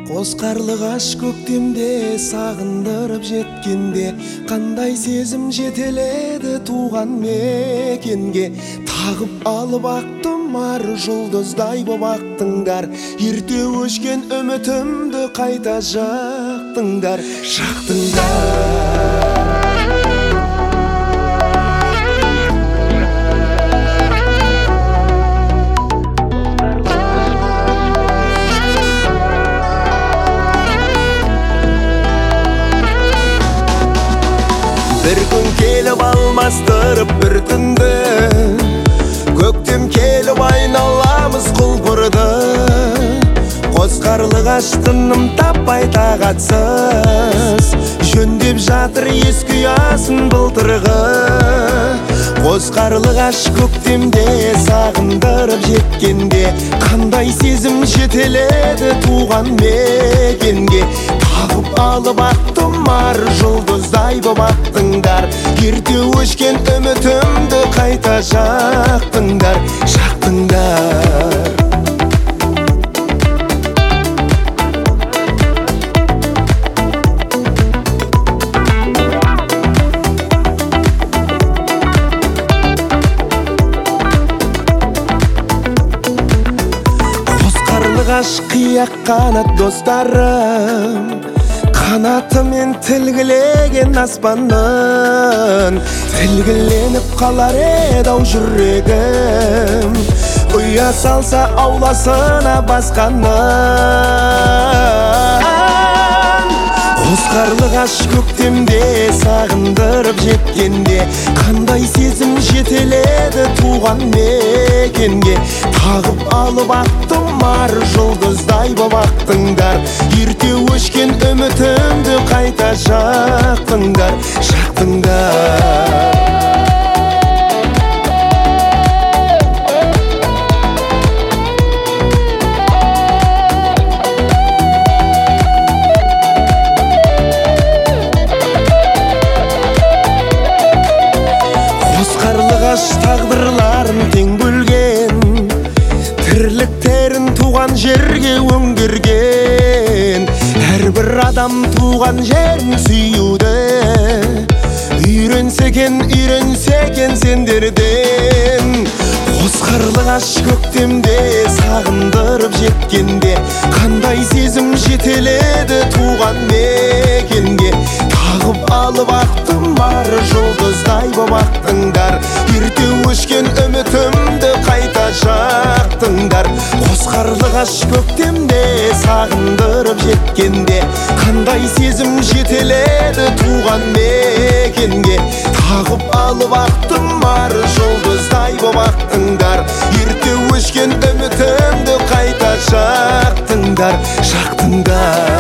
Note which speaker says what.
Speaker 1: Қос қарлығаш көктемде сағындырып жеткенде, қандай сезім жетеледі туған мекенге. Тағып алып ақтым ар жұлдыздай боп ақтыңдар, ерте өшкен үмітімді қайта жақтыңдар, жақтыңдар. Bir gün kelip almastırıp bir түнді, көктем келіп айналамыз құлпырды. Қос қарлығаш тыным таппай тағатсыз, жөндеп жатыр ескі ұясын былтырғы. Қос қарлығаш көктемде сағындырып жеткенде, қандай сезім жетеледі туған мекенге. Тағып алып ақтым ар жұлдыздай боп ақтыңдар, ерте өшкен үмітімді қайта жақтыңдар, жақтыңдар. Қос қарлығаш қияқ қанат достарым, қанатымен тілгілеген аспаннан, тілгіленіп қалар еді-ау жүрегім, ұя салса ауласына басқаннан. Қос қарлығаш көктемде сағындырып жеткенде, қандай сезім жетеледі туған мекенге. Тағып алып ақтым ар жұлдыздай боп ақтыңдар, ерте өшкен үмітімді қайта жақтыңдар, жақтыңдар. Тағдырларын тең бөлген, тірліктерін туған жерге өңгерген. Әрбір адам туған жерін сүюді үйренсе екен сендерден. Қос қарлығаш көктемде сағындырып жеткенде, қандай сезім жетеледі туған мекенге. Тағып алып ақтым ар жұлдыздай боп ақтыңдар, ерте өшкен үмітімді қайта жақтыңдар. Қос қарлығаш көктемде сағындырып жеткенде, қандай сезім жетеледі туған мекенге. Тағып алып ақтым ар жұлдыздай боп ақтыңдар, ерте өшкен үмітімді қайта жақтыңдар, жақтыңдар.